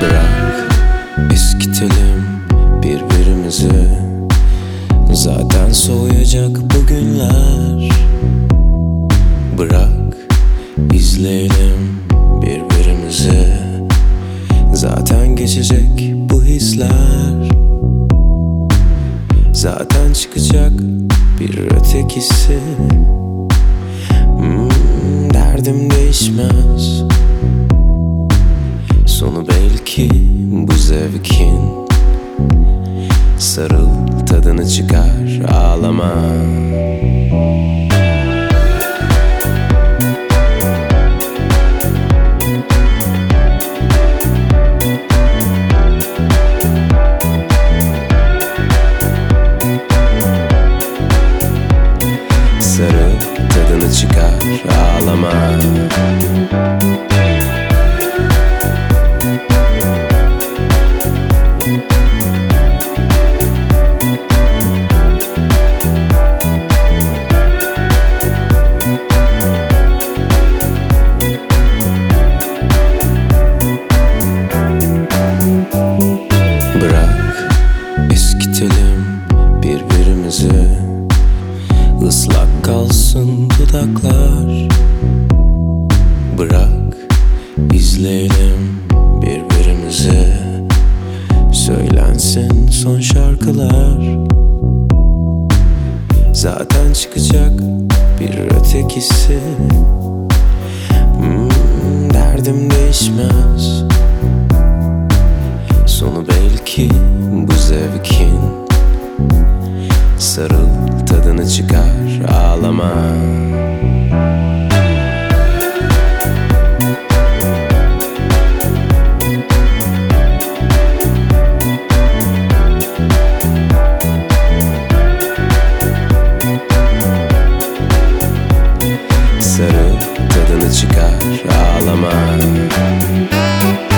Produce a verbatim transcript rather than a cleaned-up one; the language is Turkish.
Bırak eskitelim birbirimizi, zaten soğuyacak bu günler. Bırak izleyelim birbirimizi, zaten geçecek bu hisler. Zaten çıkacak bir ötekisi. hmm, Derdim değişmez, sonu belki bu zevkin. Sarıl, tadını çıkar, ağlama. Sarıl, tadını çıkar, ağlama. Bırak eskitelim birbirimizi, ıslak kalsın dudaklar. Bırak izleyelim birbirimizi, söylensin son şarkılar. Zaten çıkacak bir ötekisi. hmm, Derdim değişmez, sonu belki bu zevkin. Sarıl, tadını çıkar, ağlama. Sarıl, tadını çıkar, ağlama.